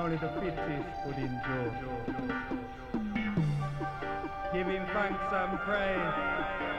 only the fittest could endure. Give him thanks and praise.